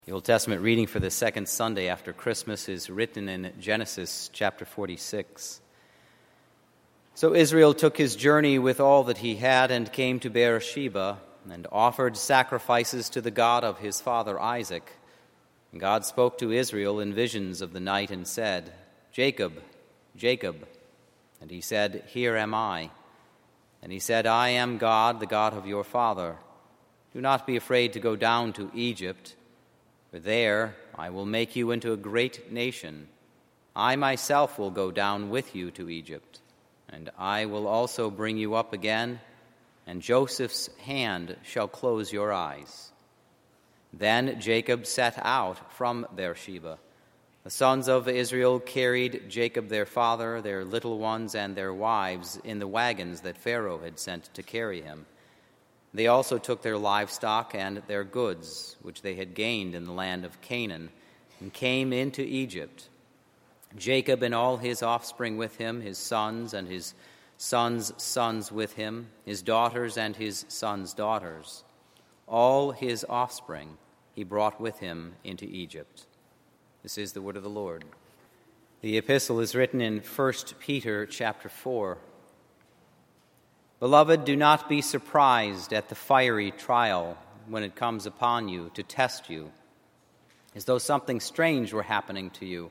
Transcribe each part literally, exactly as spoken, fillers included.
The Old Testament reading for the second Sunday after Christmas is written in Genesis chapter forty-six. So Israel took his journey with all that he had and came to Beersheba and offered sacrifices to the God of his father Isaac. And God spoke to Israel in visions of the night and said, "Jacob, Jacob." And he said, "Here am I." And he said, "I am God, the God of your father. Do not be afraid to go down to Egypt. For there I will make you into a great nation. I myself will go down with you to Egypt, and I will also bring you up again, and Joseph's hand shall close your eyes." Then Jacob set out from Beersheba. The sons of Israel carried Jacob their father, their little ones, and their wives in the wagons that Pharaoh had sent to carry him. They also took their livestock and their goods, which they had gained in the land of Canaan, and came into Egypt. Jacob and all his offspring with him, his sons and his sons' sons with him, his daughters and his sons' daughters. All his offspring he brought with him into Egypt. This is the word of the Lord. The epistle is written in First Peter chapter four. Beloved, do not be surprised at the fiery trial when it comes upon you to test you, as though something strange were happening to you.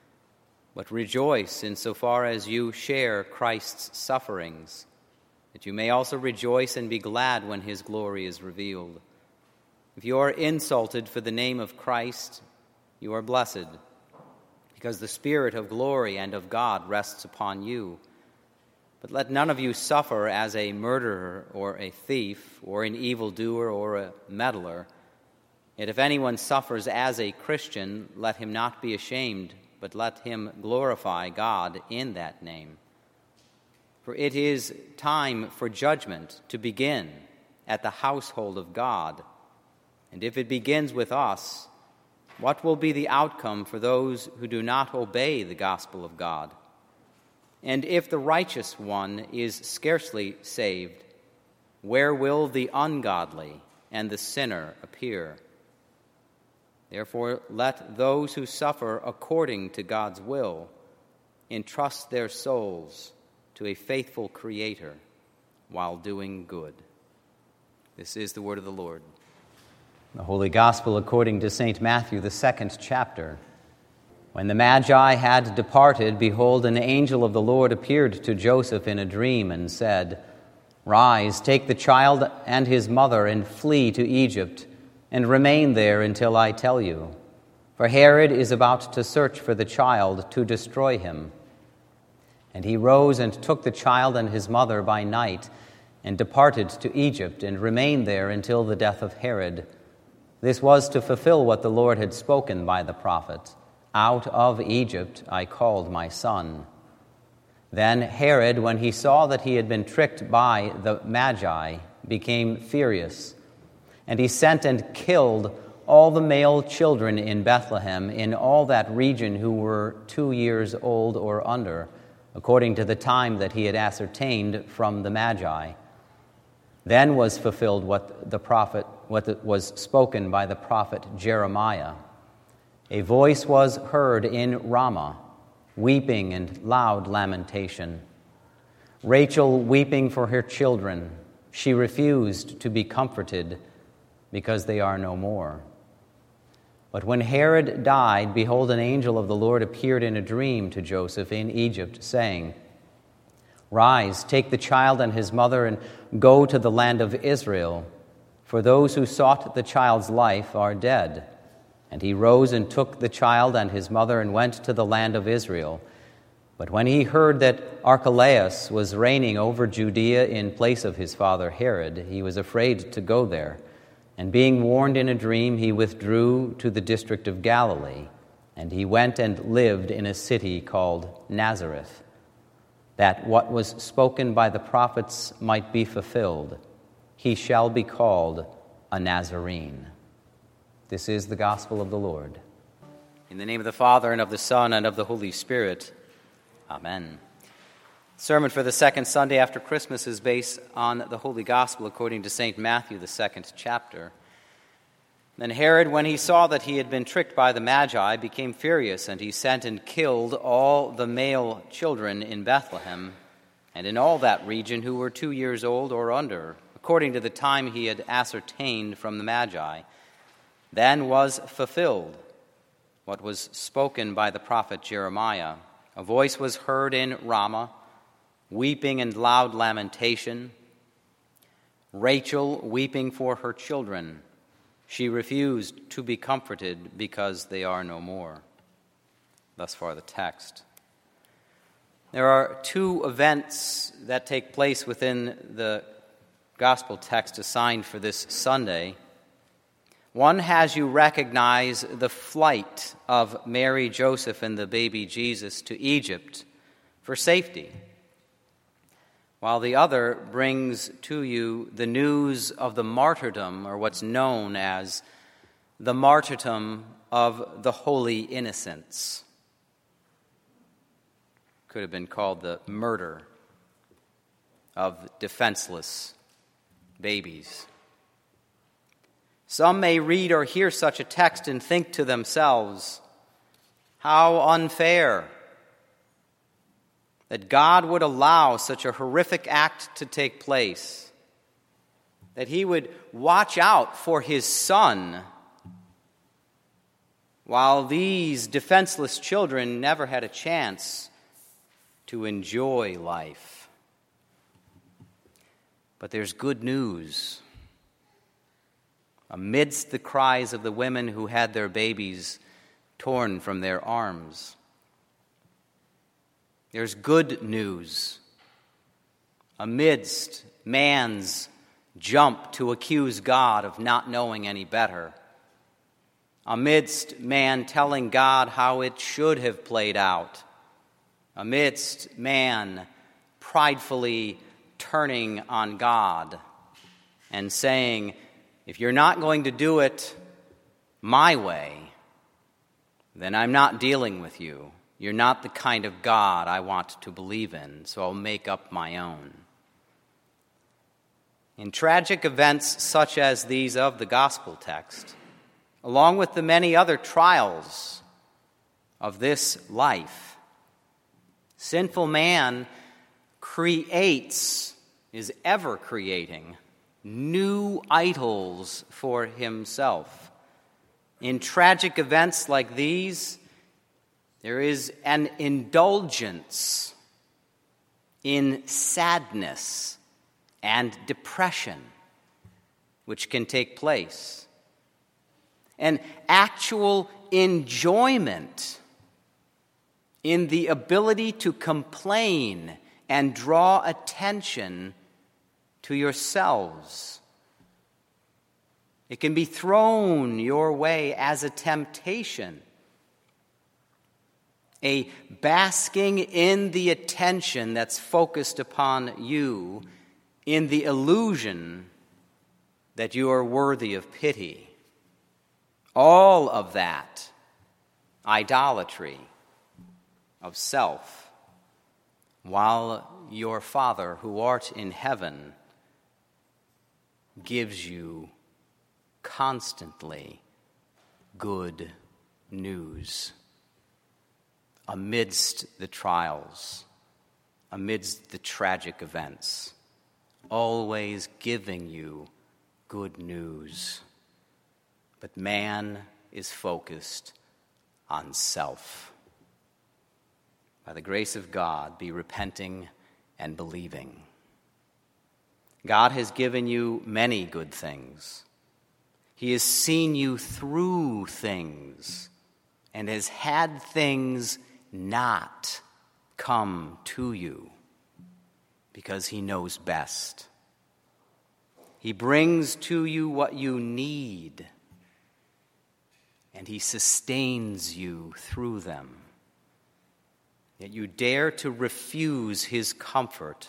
But rejoice insofar as you share Christ's sufferings, that you may also rejoice and be glad when his glory is revealed. If you are insulted for the name of Christ, you are blessed, because the Spirit of glory and of God rests upon you. But let none of you suffer as a murderer or a thief or an evildoer or a meddler. Yet if anyone suffers as a Christian, let him not be ashamed, but let him glorify God in that name. For it is time for judgment to begin at the household of God. And if it begins with us, what will be the outcome for those who do not obey the gospel of God? And if the righteous one is scarcely saved, where will the ungodly and the sinner appear? Therefore, let those who suffer according to God's will entrust their souls to a faithful Creator while doing good. This is the word of the Lord. The Holy Gospel according to Saint Matthew, the second chapter. When the Magi had departed, behold, an angel of the Lord appeared to Joseph in a dream and said, "Rise, take the child and his mother and flee to Egypt, and remain there until I tell you. For Herod is about to search for the child to destroy him." And he rose and took the child and his mother by night and departed to Egypt and remained there until the death of Herod. This was to fulfill what the Lord had spoken by the prophet. "Out of Egypt I called my son." Then Herod, when he saw that he had been tricked by the Magi, became furious, and he sent and killed all the male children in Bethlehem in all that region who were two years old or under, according to the time that he had ascertained from the Magi. Then was fulfilled what the prophet, what was spoken by the prophet Jeremiah. A voice was heard in Ramah, weeping and loud lamentation. Rachel weeping for her children. She refused to be comforted because they are no more. But when Herod died, behold, an angel of the Lord appeared in a dream to Joseph in Egypt, saying, "Rise, take the child and his mother and go to the land of Israel, for those who sought the child's life are dead." And he rose and took the child and his mother and went to the land of Israel. But when he heard that Archelaus was reigning over Judea in place of his father Herod, he was afraid to go there. And being warned in a dream, he withdrew to the district of Galilee. And he went and lived in a city called Nazareth, that what was spoken by the prophets might be fulfilled. He shall be called a Nazarene. This is the gospel of the Lord. In the name of the Father, and of the Son, and of the Holy Spirit. Amen. The sermon for the second Sunday after Christmas is based on the Holy Gospel according to Saint Matthew, the second chapter. Then Herod, when he saw that he had been tricked by the Magi, became furious, and he sent and killed all the male children in Bethlehem and in all that region who were two years old or under, according to the time he had ascertained from the Magi. Then was fulfilled what was spoken by the prophet Jeremiah. A voice was heard in Ramah, weeping and loud lamentation, Rachel weeping for her children. She refused to be comforted because they are no more. Thus far the text. There are two events that take place within the gospel text assigned for this Sunday. One has you recognize the flight of Mary, Joseph, and the baby Jesus to Egypt for safety, while the other brings to you the news of the martyrdom, or what's known as the martyrdom of the holy innocents. Could have been called the murder of defenseless babies. Some may read or hear such a text and think to themselves, how unfair that God would allow such a horrific act to take place, that he would watch out for his son, while these defenseless children never had a chance to enjoy life. But there's good news. Amidst the cries of the women who had their babies torn from their arms, there's good news. Amidst man's jump to accuse God of not knowing any better, amidst man telling God how it should have played out, amidst man pridefully turning on God and saying, if you're not going to do it my way, then I'm not dealing with you. You're not the kind of God I want to believe in, so I'll make up my own. In tragic events such as these of the gospel text, along with the many other trials of this life, sinful man creates, is ever creating, new idols for himself. In tragic events like these, there is an indulgence in sadness and depression which can take place. An actual enjoyment in the ability to complain and draw attention to yourselves. It can be thrown your way as a temptation, a basking in the attention that's focused upon you, in the illusion that you are worthy of pity. All of that idolatry of self, while your Father who art in heaven gives you constantly good news. Amidst the trials, amidst the tragic events, always giving you good news. But man is focused on self. By the grace of God, be repenting and believing. God has given you many good things. He has seen you through things and has had things not come to you because he knows best. He brings to you what you need, and he sustains you through them. Yet you dare to refuse his comfort,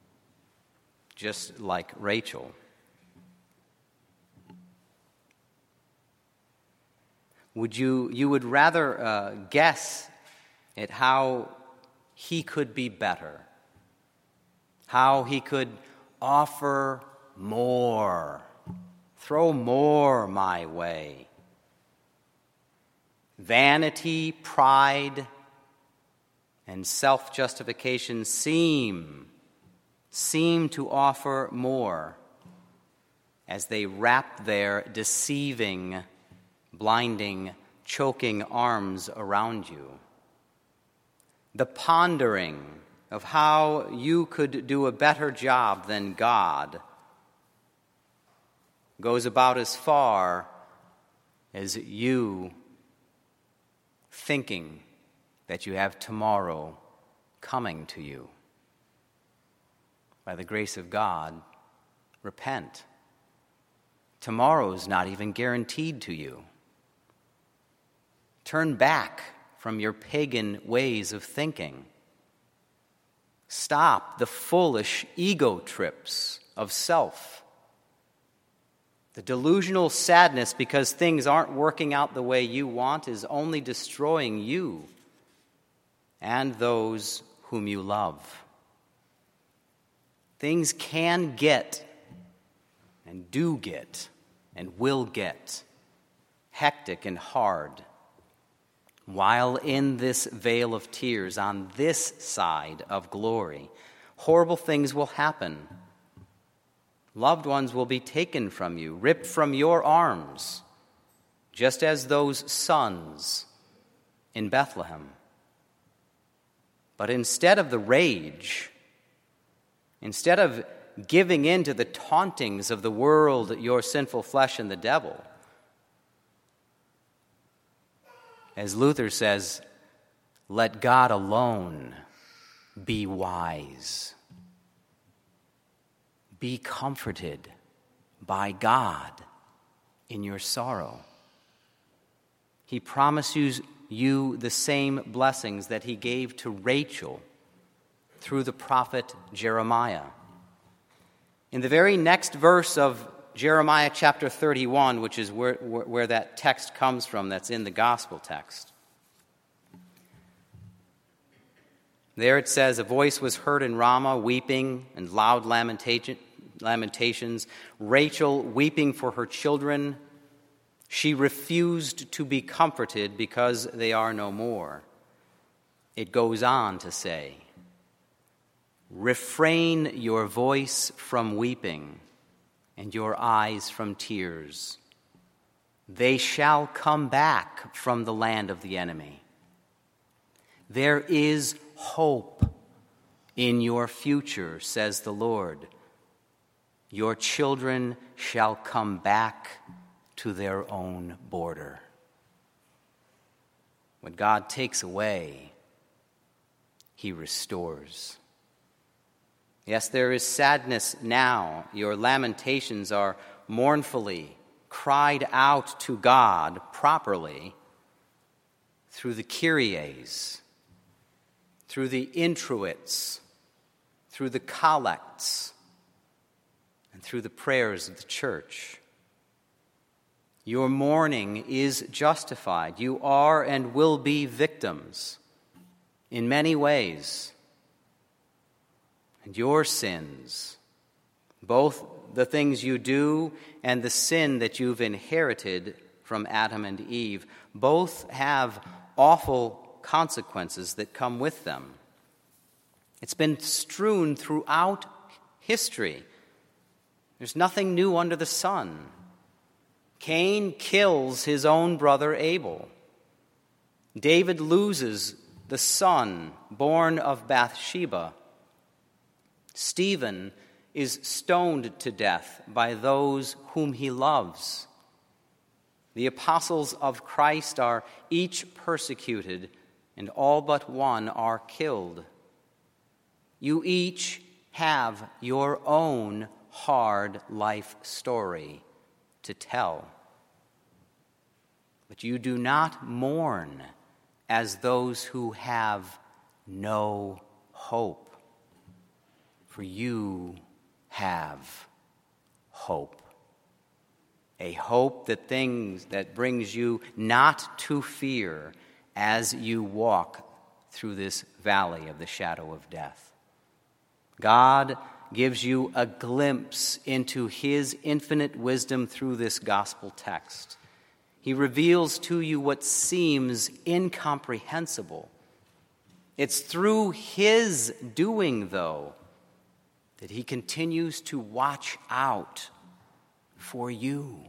just like Rachel. Would you, you would rather uh, guess at how he could be better, how he could offer more Throw more my way. Vanity, pride, and self-justification seem, seem to offer more as they wrap their deceiving, blinding, choking arms around you. The pondering of how you could do a better job than God goes about as far as you thinking that you have tomorrow coming to you. By the grace of God, repent. Tomorrow is not even guaranteed to you. Turn back from your pagan ways of thinking. Stop the foolish ego trips of self. The delusional sadness because things aren't working out the way you want is only destroying you and those whom you love. Things can get and do get and will get hectic and hard. While in this vale of tears, on this side of glory, horrible things will happen. Loved ones will be taken from you, ripped from your arms, just as those sons in Bethlehem. But instead of the rage, instead of giving in to the tauntings of the world, your sinful flesh, and the devil, as Luther says, let God alone be wise. Be comforted by God in your sorrow. He promises you the same blessings that he gave to Rachel through the prophet Jeremiah. In the very next verse of Jeremiah chapter thirty-one, which is where, where that text comes from, that's in the gospel text. There it says, a voice was heard in Ramah, weeping and loud lamentation, lamentations. Rachel weeping for her children. She refused to be comforted because they are no more. It goes on to say, refrain your voice from weeping and your eyes from tears. They shall come back from the land of the enemy. There is hope in your future, says the Lord. Your children shall come back to their own border. What God takes away, he restores. Yes, there is sadness now. Your lamentations are mournfully cried out to God properly through the Kyries, through the introits, through the collects, and through the prayers of the church. Your mourning is justified. You are and will be victims in many ways. And your sins, both the things you do and the sin that you've inherited from Adam and Eve, both have awful consequences that come with them. It's been strewn throughout history. There's nothing new under the sun. Cain kills his own brother Abel. David loses the son born of Bathsheba. Stephen is stoned to death by those whom he loves. The apostles of Christ are each persecuted, and all but one are killed. You each have your own hard life story to tell. But you do not mourn as those who have no hope. For you have hope. A hope that things that brings you not to fear as you walk through this valley of the shadow of death. God gives you a glimpse into his infinite wisdom through this gospel text. He reveals to you what seems incomprehensible. It's through his doing, though, that he continues to watch out for you.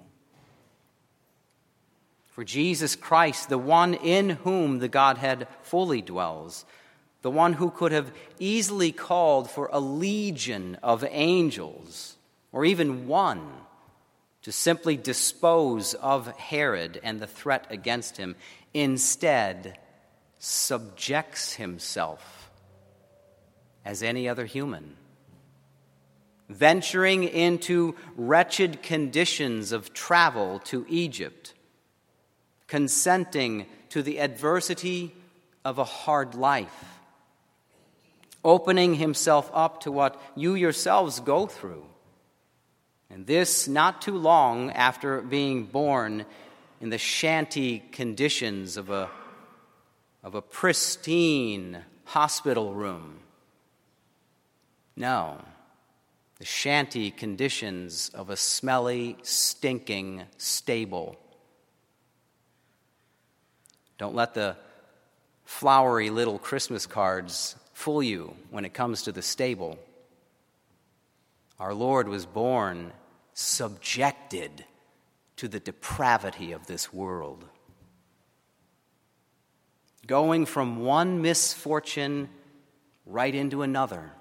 For Jesus Christ, the one in whom the Godhead fully dwells, the one who could have easily called for a legion of angels, or even one, to simply dispose of Herod and the threat against him, instead subjects himself as any other human, venturing into wretched conditions of travel to Egypt, consenting to the adversity of a hard life, opening himself up to what you yourselves go through. And this not too long after being born in the shanty conditions of a, of a pristine hospital room. No, the shanty conditions of a smelly, stinking stable. Don't let the flowery little Christmas cards fool you when it comes to the stable. Our Lord was born subjected to the depravity of this world, going from one misfortune right into another.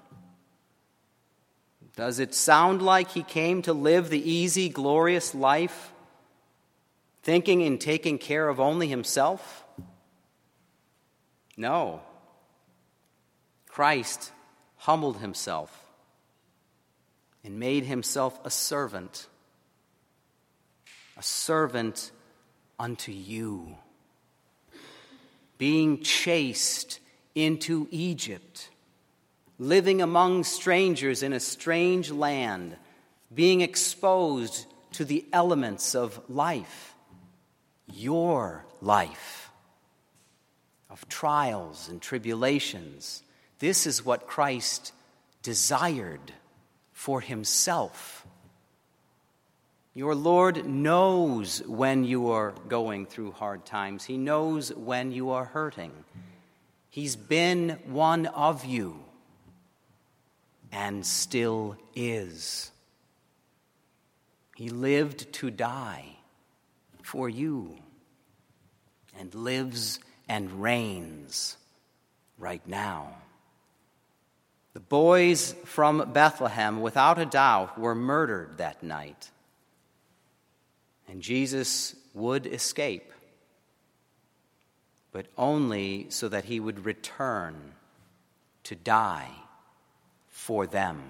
Does it sound like he came to live the easy, glorious life, thinking and taking care of only himself? No. Christ humbled himself and made himself a servant, a servant unto you, being chased into Egypt, living among strangers in a strange land, being exposed to the elements of life, your life, of trials and tribulations. This is what Christ desired for himself. Your Lord knows when you are going through hard times. He knows when you are hurting. He's been one of you and still is. He lived to die for you and lives and reigns right now. The boys from Bethlehem, without a doubt, were murdered that night. And Jesus would escape, but only so that he would return to die for them.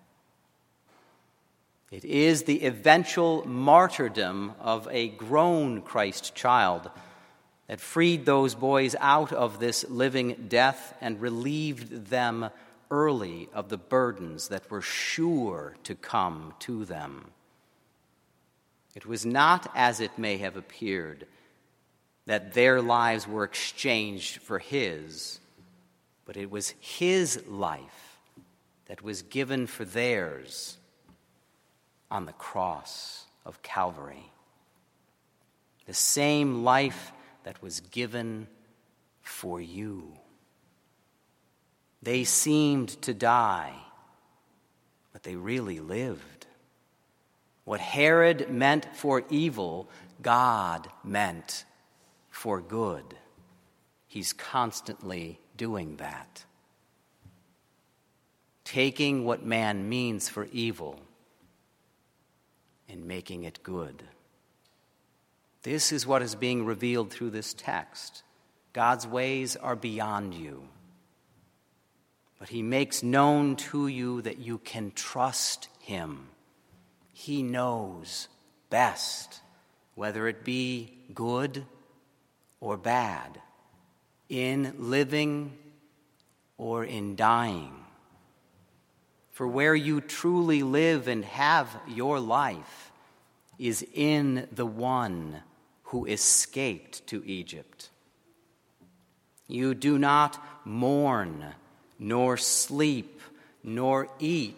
It is the eventual martyrdom of a grown Christ child that freed those boys out of this living death and relieved them early of the burdens that were sure to come to them. It was not as it may have appeared that their lives were exchanged for his, but it was his life that was given for theirs on the cross of Calvary. The same life that was given for you. They seemed to die, but they really lived. What Herod meant for evil, God meant for good. He's constantly doing that. Taking what man means for evil and making it good. This is what is being revealed through this text. God's ways are beyond you. But he makes known to you that you can trust him. He knows best, whether it be good or bad, in living or in dying. For where you truly live and have your life is in the one who escaped to Egypt. You do not mourn, nor sleep, nor eat,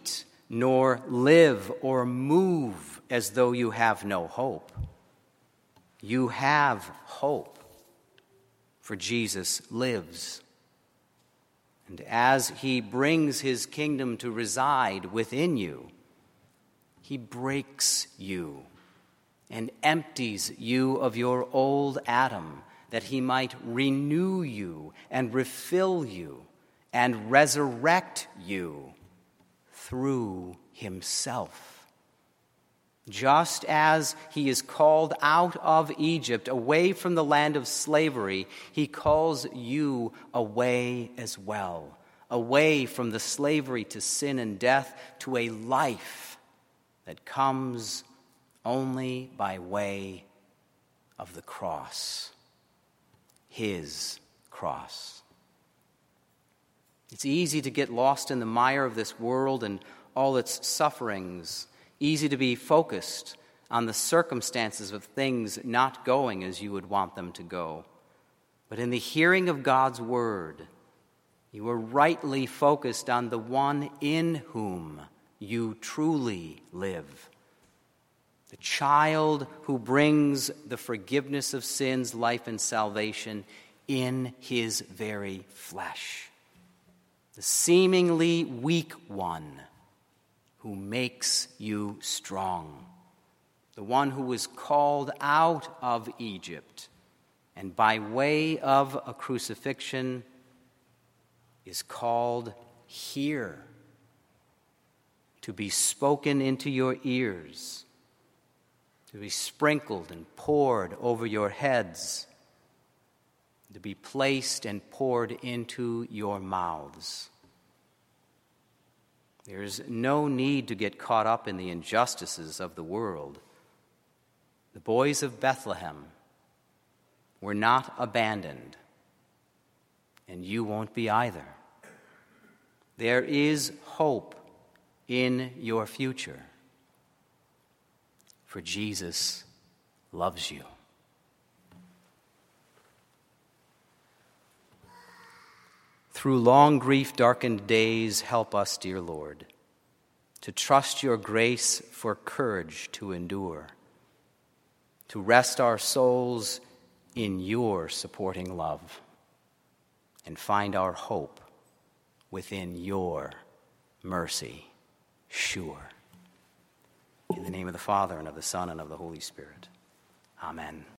nor live or move as though you have no hope. You have hope, for Jesus lives. And as he brings his kingdom to reside within you, he breaks you and empties you of your old Adam, that he might renew you and refill you and resurrect you through himself. Just as he is called out of Egypt, away from the land of slavery, he calls you away as well, away from the slavery to sin and death to a life that comes only by way of the cross, his cross. It's easy to get lost in the mire of this world and all its sufferings, easy to be focused on the circumstances of things not going as you would want them to go. But in the hearing of God's word, you are rightly focused on the one in whom you truly live, the child who brings the forgiveness of sins, life, and salvation in his very flesh, the seemingly weak one who makes you strong, the one who was called out of Egypt and by way of a crucifixion is called here to be spoken into your ears, to be sprinkled and poured over your heads, to be placed and poured into your mouths. There's no need to get caught up in the injustices of the world. The boys of Bethlehem were not abandoned, and you won't be either. There is hope in your future, for Jesus loves you. Through long grief-darkened days, help us, dear Lord, to trust your grace for courage to endure, to rest our souls in your supporting love, and find our hope within your mercy sure. In the name of the Father, and of the Son, and of the Holy Spirit. Amen.